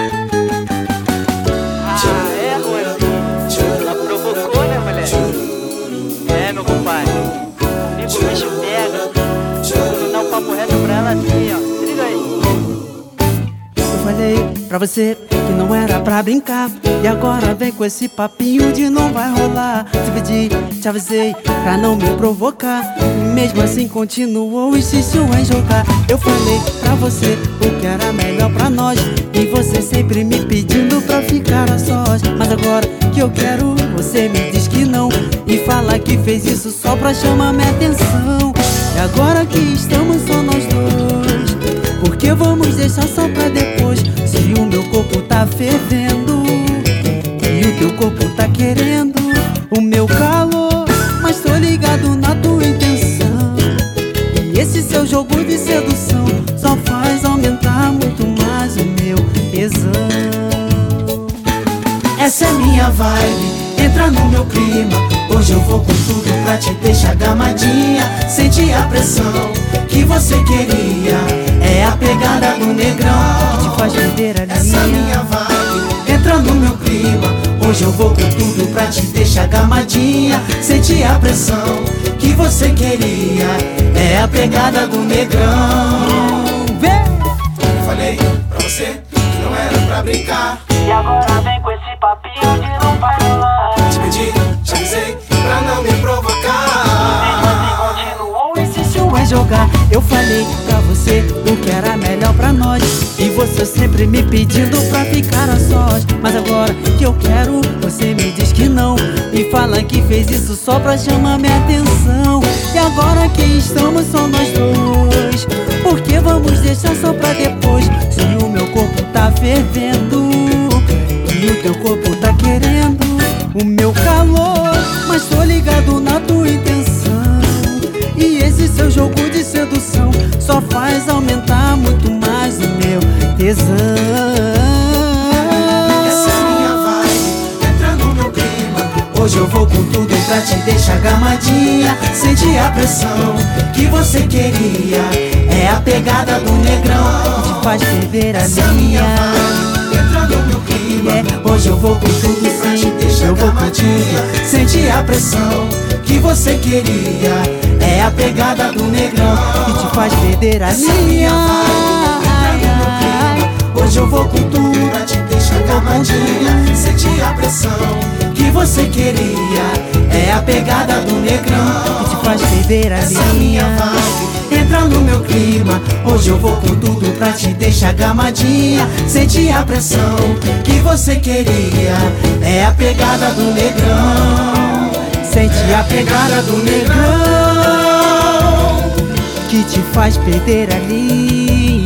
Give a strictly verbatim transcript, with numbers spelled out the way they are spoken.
Ah, é, moleque. Ela provocou, né, moleque? É, meu compadre. Comigo o bicho pega. Vou dar um papo reto pra ela assim, ó. Se liga aí. Eu falei pra você que não era pra brincar, e agora vem com esse papinho de não vai rolar. Te pedi, te avisei pra não me provocar, e mesmo assim continuou, insistiu em jogar. Eu falei pra você o que era melhor pra nós, e você sempre me pedindo pra ficar a sós. Mas agora que eu quero, você me diz que não, e fala que fez isso só pra chamar minha atenção. E agora que estamos só nós dois, por que vamos deixar só pra depois? Se o meu corpo tá fervendo e o teu corpo tá querendo o meu calor, mas tô ligado na tua intenção, e esse seu jogo de sedução só faz aumentar muito mais o meu tesão. Essa é minha vibe, entra no meu clima. Hoje eu vou com tudo pra te deixar gamadinha. Sente a pressão que você queria, é a pegada do negrão que te faz perder a linha. Essa é minha vibe, entra no meu clima. Hoje eu vou com tudo pra te deixar gamadinha. Sente a pressão que você queria, é a pegada do negrão. Eu falei pra você que não era pra brincar, E agora vem com esse papinho de não vai rolar. te pedi, te avisei pra não me provocar. Continuou, insistiu Vai jogar, eu falei pra você o que era melhor pra nós, e você sempre me pedindo pra ficar a sós. Mas agora que eu quero, você me diz que não, e fala que fez isso só pra chamar minha atenção. E agora que estamos só nós dois, por que vamos deixar só pra depois? Se o meu corpo tá fervendo e o teu corpo tá querendo o meu calor, mas tô ligado na tua intenção, e esse seu jogo de sedução só faz aumentar muito mais o meu tesão. Essa é minha vibe, entra no meu clima. Hoje eu vou com tudo pra te deixar gamadinha. Sente a pressão que você queria, é a pegada do negrão Que te faz perder a Essa é minha linha. vibe, entra no meu clima. É, Hoje eu vou com tudo pra te deixar eu vou gamadinha. Sente a pressão que você queria, é a pegada do negrão Que te faz perder a Essa é minha linha. vibe, entra no meu clima. Hoje eu vou com tudo pra te deixar gamadinha. Sente a pressão que você queria, é a pegada do negrão Que te faz perder a Essa é minha linha. vibe, entra no meu clima. Hoje eu vou com tudo pra te deixar gamadinha. Sente a pressão que você queria, é a pegada do negrão. Sente É a pegada do negrão que te faz perder a linha.